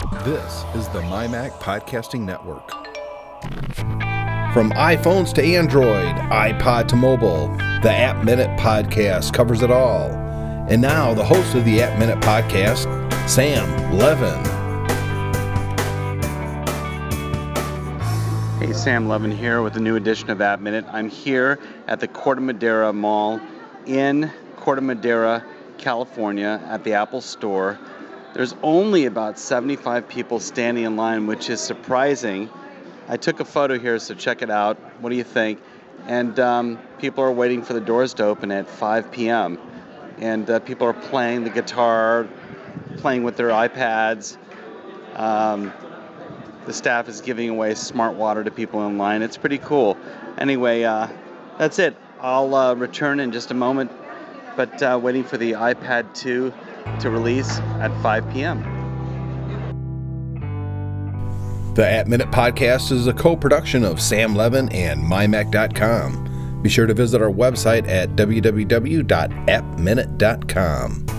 This is the MyMac Podcasting Network. From iPhones to Android, iPod to mobile, the App Minute Podcast covers it all. And now, the host of the App Minute Podcast, Sam Levin. Hey, Sam Levin here with a new edition of App Minute. I'm here at the Corte Madera Mall in Corte Madera, California, at the Apple Store. There's only about 75 people standing in line, which is surprising. I took a photo here, so check it out. What do you think? And people are waiting for the doors to open at 5 p.m. And people are playing the guitar, playing with their iPads. The staff is giving away smart water to people in line. It's pretty cool. Anyway, that's it. I'll return in just a moment, but waiting for the iPad 2 to release at 5 p.m. The App Minute Podcast is a co-production of Sam Levin and MyMac.com. Be sure to visit our website at www.appminute.com.